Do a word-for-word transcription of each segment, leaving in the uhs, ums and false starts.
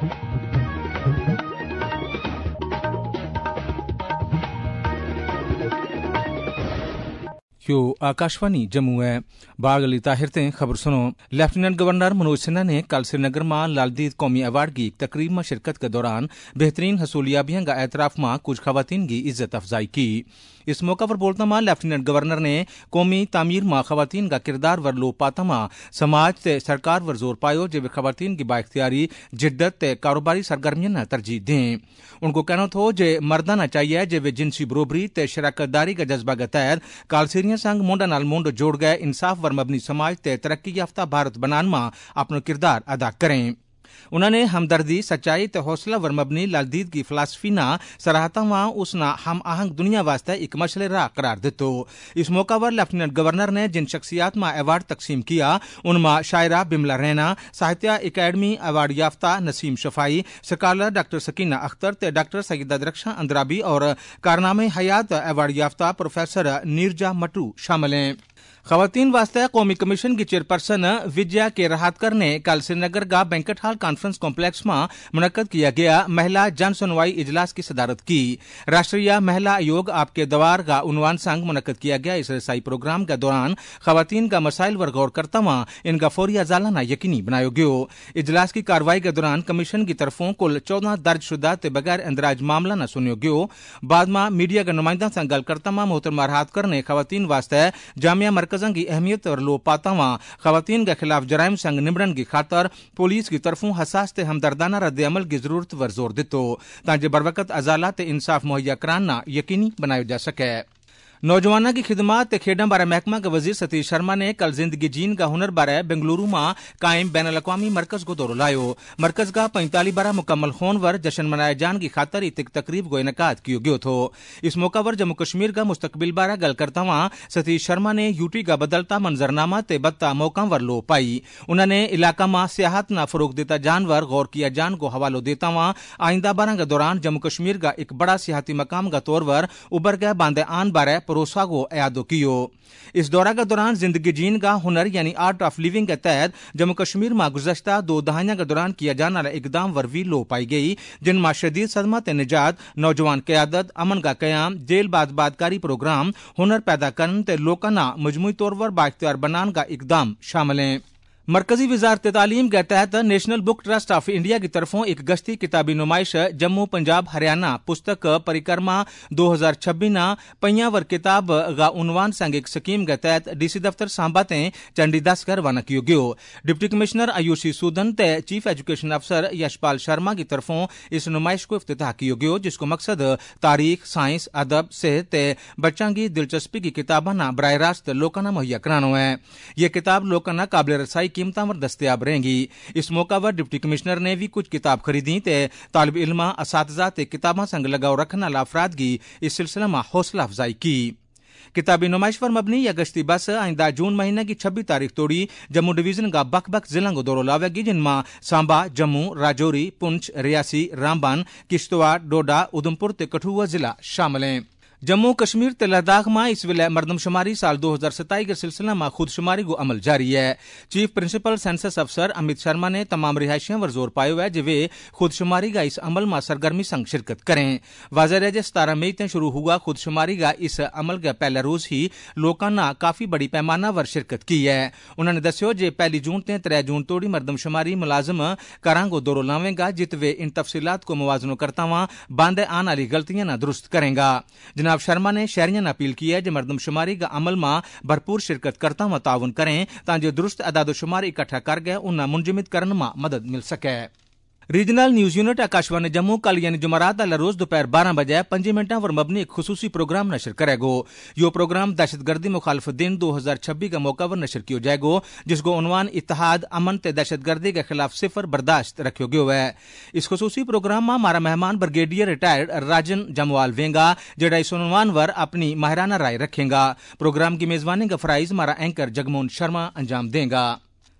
यो आकाशवाणी जम्मू है। बाग अली ताहिर ते खबर सुनो। लेफ्टिनेंट गवर्नर मनोज सिन्हा ने कल श्रीनगर में लालदीद कौमी अवार्ड की तकरीब में शिरकत के दौरान बेहतरीन हसूलियाबियों का एतराफ में कुछ खवातीन की इज्जत अफजाई की। इस मौका पर बोलता मां लेफ्टिनेंट गवर्नर ने कौमी तामीर मां खवातीन का किरदार वर लो पाता मां समाज ते सरकार वर जोर पायो जे वे खवातीन की बाइख्तियारी जिद्दत ते कारोबारी सरगर्मियों न तरजीह दें। उनको कहना थो जे मर्दा न चाहिए जे वे जिनसी बरोबरी ते शराकतदारी का जज्बा के तहत कालसीरिया संग मोंडा नाल मोंड जोड़ गए इंसाफ वर मबनी समाज ते तरक्की याफ्ता भारत बनान में अपना किरदार अदा करें। उन्होंने हमदर्दी सच्चाई ते हौसला वर मबनी लालदीद की फिलासफी ना सराहता वहां उसना हम आहंग दुनिया वास्ते एक मशले राह करार दितो। इस मौका पर लेफ्टिनेंट गवर्नर ने जिन शख्सियात में अवार्ड तकसीम किया उनमें शायरा बिमला रैना, साहित्य अकेडमी अवार्ड याफ्ता नसीम शफाई, स्कॉलर डॉक्टर सकीना अख्तर ते डॉक्टर सईदा दरख्शां अंद्राबी और कारनामे हयात अवार्ड याफ्ता प्रोफेसर नीरजा मटू शामिल हैं। खवातीन वास्ते कौमी कमीशन की चेयरपर्सन विजया के राहतकर ने कल श्रीनगर का बैंकेट हॉल कॉन्फ्रेंस कॉम्प्लेक्स में मुनक्कद किया गया महिला जन सुनवाई इजलास की सदारत की। राष्ट्रीय महिला आयोग आपके दवार का उन्वान संग मुनक्कद किया गया इस रसाई प्रोग्राम के दौरान खवातीन का मसाइल पर गौर करता हुआ इनका फौरी अजालाना यकीनी बनाया गया। इजलास की कार्रवाई के दौरान कमीशन की तरफों कुल चौदह दर्जशुदा ते बगैर इंदराज मामला न सुनियो गयो। बाद में मीडिया के नुमाइंदा से गल करता हुआ मोहतरमा राहतकर ने खवातीन वास्ते जामिया मरकज़न की अहमियत और लो पाता हुआ खवातीन के खिलाफ जराइम संग निबड़न की खातर पुलिस की तरफों हसास ते हमदर्दाना रद्द अमल की जरूरत पर जोर दितो ताकि बरवकत अजाला ते इंसाफ मुहैया कराना यकीनी बनाया जा सके। नौजवानों की खिदमत ते खेडा बारे महकमा के वजीर सतीश शर्मा ने कल जिंदगी जीन का हुनर बारे बेंगलुरु में कायम बैन अल-अक़वामी मरकज को दौरा लायो। मरकज का पैंतालीस बारह मुकम्मल होने पर जश्न मनाए जान की खातर एक तकरीब को इनकाद किया गया थो। इस मौका पर जम्मू कश्मीर का मुस्तकबिल बारे गल करता हुआ सतीश शर्मा ने यूटी का बदलता मंजरनामा ते बत्ता मौका वर लो पाई। उन्होंने इलाका में सियाहत न फरोग देता जानवर गौर किया जान को हवालो देता हुआ आइंदा बारह के दौरान जम्मू कश्मीर का एक बड़ा सियाहती मकाम का तौर पर उबर गए बांदे आन बारे भरोसा को यादो कियो। इस दौरा के दौरान जिंदगी जीन का हुनर यानी आर्ट ऑफ लिविंग के तहत जम्मू कश्मीर में गुज़श्ता दो दहाइयों के दौरान किया जाने वाला इकदाम वर्वी लो पाई गई जिनमें शदीद सदमा ते निजात, नौजवान क़यादत, अमन का क़याम, जेल बाद बादकारी प्रोग्राम, हुनर पैदा करने ते लोकां ना मजमूई तौर पर बाइख्तियार बनाने का इकदाम शामिल हैं। मरकजी वजारत तालीम के तहत National Book Trust of India की तरफों एक गश्ती किताबी नुमाइश जम्मू पंजाब हरियाणा पुस्तक परिक्रमा दो हजार छब्बीस ना पहिया वर किताब का उन्वान संग एक स्कीम के तहत डीसी दफ्तर सांबा ते चंडी दस कर रवाना किया गयो। डिप्टी कमिश्नर आयुषी सूदन ते चीफ एजुकेशन अफसर यशपाल शर्मा की तरफों इस नुमाइश को इफ्तिताह किया गयो जिसको मकसद तारीख, साइंस, अदब, सेहत ते बच्चों की दिलचस्पी की किताबा ना बराह रास्त लोकां मुहैया कराना है। ये किताब लोकां ना काबिल रसाई कीमतां पर दस्तयाब रहेंगी। इस मौका पर डिप्टी कमिश्नर ने भी कुछ किताब खरीदी ते तालिब इल्मा, असातिज़ा ते किताबां संग लगाव रखने वाला अफराद की इस सिलसिले में हौसला अफजाई की। किताबी नुमाइश पर मबनी यह गश्ती बस आइंदा जून महीने की छब्बीस तारीख तोड़ी जम्मू डिवीजन का बख बख जिलों को दौरा लावेगी जिनमें सांबा, जम्मू, राजौरी, पुंछ, रियासी, रामबन, किश्तवाड़, डोडा, उधमपुर ते कठुआ जिला शामिल हैं। जम्मू कश्मीर ते लद्दाख में इस वेले मरदमशुमारी साल दो हजार सताई के सिलसिले में खुदशुमारी को अमल जारी है। चीफ प्रिंसिपल सेंसस अफसर अमित शर्मा ने तमाम रिहायशियों पर जोर पाया है जो वे खुदशुमारी का इस अमल में सरगर्मी संग शिरकत करें। वाज़ेह है सतारह मई से शुरू हुआ खुदशुमारी का इस अमल के पहले रोज ही लोगों ने काफी बड़ी पैमाना पर शिरकत की है। उन्होंने दस्यो जे पहली जून से त्रै जून तोड़ी मरदमशुमारी मुलाजम घरां को दौरा लावेगा जित वे इन तफसीलात को मुवाजनो करता हुआ बांदे आने वाली गलतियां न दुरुस्त करेगा। जनाब शर्मा ने शहरियों ने अपील की है कि मरदमशुमारी का अमल में भरपूर शिरकत करता हुआ ताउन करें ताकि दुरुस्त अदादोशुमार इकट्ठा कर गए उन्हें मुंजमिद करने में मदद मिल सके। Regional news unit Akashvani Jammu कल यानी जुमरात अल रोज दोपहर बारह बजे पंजी मिनटा पर मबनी एक खुसूसी प्रोग्राम नशर करेगो। यो प्रोग्राम दहशतगर्दी मुखालफ दिन दो हजार छब्बीस के मौका पर नशर किया जाएगो जिसको उन्वान इत्तेहाद, अमन ते दहशतगर्दी के खिलाफ सिफर बर्दाश्त रखियो गयो है। इस खुसूसी प्रोग्राम में हमारा मेहमान ब्रिगेडियर रिटायर्ड राजन जमवाल वेंगा जेड़ा इस उन्वान पर अपनी माहिराना राय रखेगा। प्रोग्राम की मेजबानी का फराइज हमारा एंकर जगमोहन शर्मा अंजाम देगा।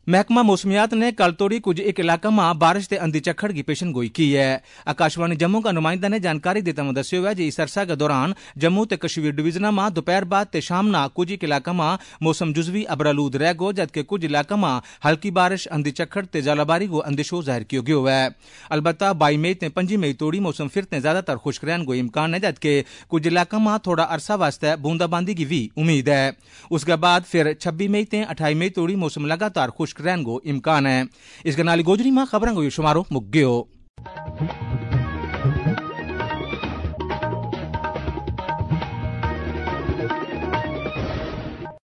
महकमा मौसमियात ने कल तोड़ी कुछ एक इलाका में बारिश ते अंधी झक्खड़ की पेशन गोई की है। आकाशवाणी जम्मू का नुमाइंदा ने जानकारी देते हुए दस्यो है कि इस अरसा के दौरान जम्मू ते कश्मीर डिवीजन में दोपहर बाद ते शाम ना कुछ एक इलाका में मौसम जुजवी अबरालूद रह गो, जबकि कुछ इलाका में हल्की बारिश अंधी झक्खड़ ते जालाबारी को अंदेशो जाहिर किया गयो है। अलबत्ता बाई मई ते पंजी मई तोड़ी मौसम फिर ते ज्यादातर खुश्क रहन को इम्कान है, जबकि कुछ इलाका में थोड़ा अरसा वास्ते बूंदाबांदी की भी उम्मीद है। उसके बाद फिर छब्बी मई ते अठाई मई तोड़ी मौसम लगातार खुश्क रहन को इम्कान है। इसके नाली गोजरी में खबरों को शुमारो मुक गयो।